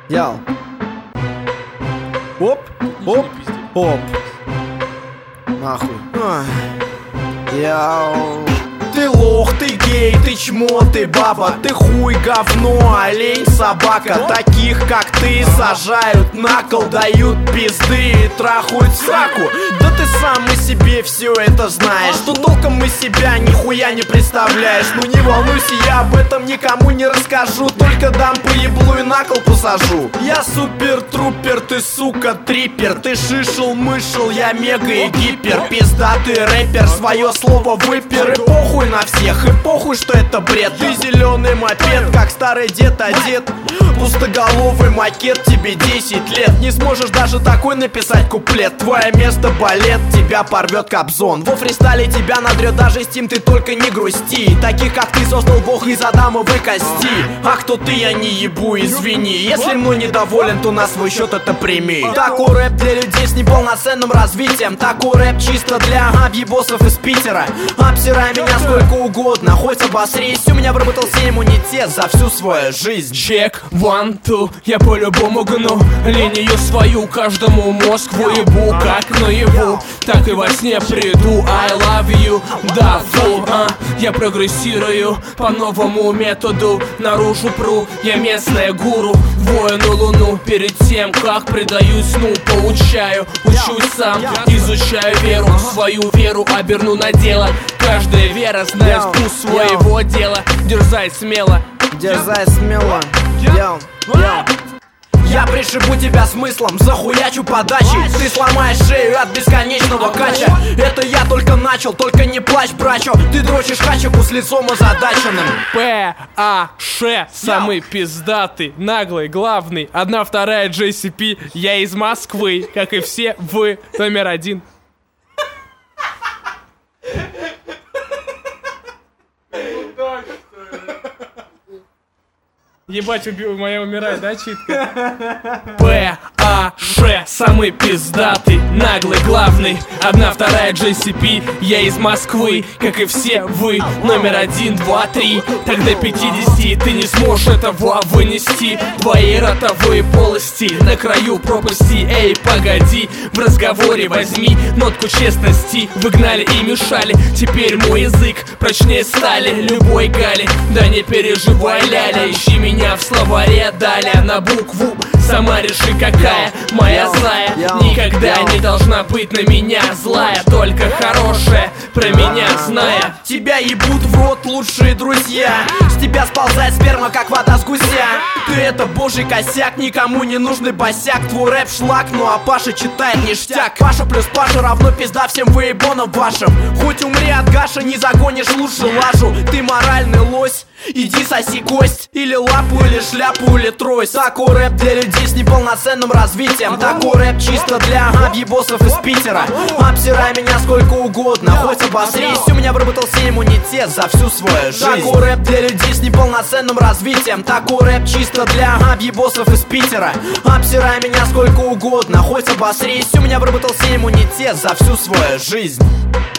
Яу. Оп, оп, оп. Нахуй. Яу. Ты лох, ты гей, ты чмо, ты баба, ты хуй, говно, олень, собака. Таких, как ты, сажают на кол, дают пизды и трахают сраку. Да ты сам и себе все это знаешь, что толком из себя нихуя не представляешь. Ну не волнуйся, я об этом никому не расскажу, только дам по еблу и на кол посажу. Я супер-трупер, ты сука трипер, ты шишел-мышел, я мега и гипер. Пиздатый рэпер, свое слово выпер. И похуй на всех, и похуй, что это бред. Ты зеленый мопед, как старый дед одет. Пустоголовый макет, тебе 10 лет. Не сможешь даже такой написать куплет. Твое место балет, тебя порвет Кобзон. Во фристайле тебя надрет даже Steam, ты только не грусти. Таких, как ты, создал бог из адамовой кости. А кто ты, я не ебу, извини. Если мной недоволен, то на свой счет это прими. Такой рэп для людей с неполноценным развитием. Такой рэп чисто для объебосов из Питера. Обсирай меня сколько угодно, хоть обосрись. У меня выработался иммунитет за всю свою жизнь. Чек, one, two, я по-любому гну линию свою, каждому мозг выебу. Как наяву, так и во сне приду. I love you, да, фу, я прогрессирую по новому методу. Наружу пру, я местная гуру. Воину луну, перед тем, как предаюсь сну, получаю, учусь сам, изучаю веру. Свою веру оберну на дело. Каждая вера знает вкус своего дела. Дерзай смело. Дерзай смело. Яу, яу. Я пришибу тебя смыслом, захуячу подачи. Ты сломаешь шею от бесконечного кача. Это я только начал, только не плачь, брачо. Ты дрочишь хачику с лицом озадаченным. П.А.Ш. Самый пиздатый, наглый, главный. 1/2 JCP. Я из Москвы, как и все вы. Номер 1. Ебать, моя умирает, да, читка? П.А.Ш. Самый пиздатый, наглый, главный. 1/2 JCP. Я из Москвы, как и все вы. Номер 1, 2, 3. Так до 50 ты не сможешь этого вынести. Твои ротовые полости на краю пропасти. Эй, погоди, в разговоре возьми нотку честности. Выгнали и мешали, теперь мой язык прочнее стали любой гали. Да не переживай, ляля, ищи меня в словаре далее на букву. Сама реши, какая моя злая. Никогда не должна быть на меня злая, только хорошая про меня зная. Тебя ебут в рот лучшие друзья. С тебя сползает сперма, как вода с гуся. Ты это божий косяк, никому не нужный босяк. Твой рэп шлак, ну а Паша читает ништяк. Паша плюс Паша равно пизда всем выебонам вашим. Хоть умри от Гаша, не загонишь лучше лажу. Ты моральный лось, иди соси кость. Или лапу, или шляпу, или трость. Такой рэп для людей с неполноценным развитием. Такой рэп чисто для объебосов из Питера. Обсирай меня сколько угодно, хоть обосрись. У меня выработался иммунитет за всю свою жизнь. Такой рэп для людей с неполноценным развитием. Такой рэп чисто для объебосов из Питера. Обсирай меня сколько угодно, хоть обосрись. У меня выработался иммунитет за всю свою жизнь.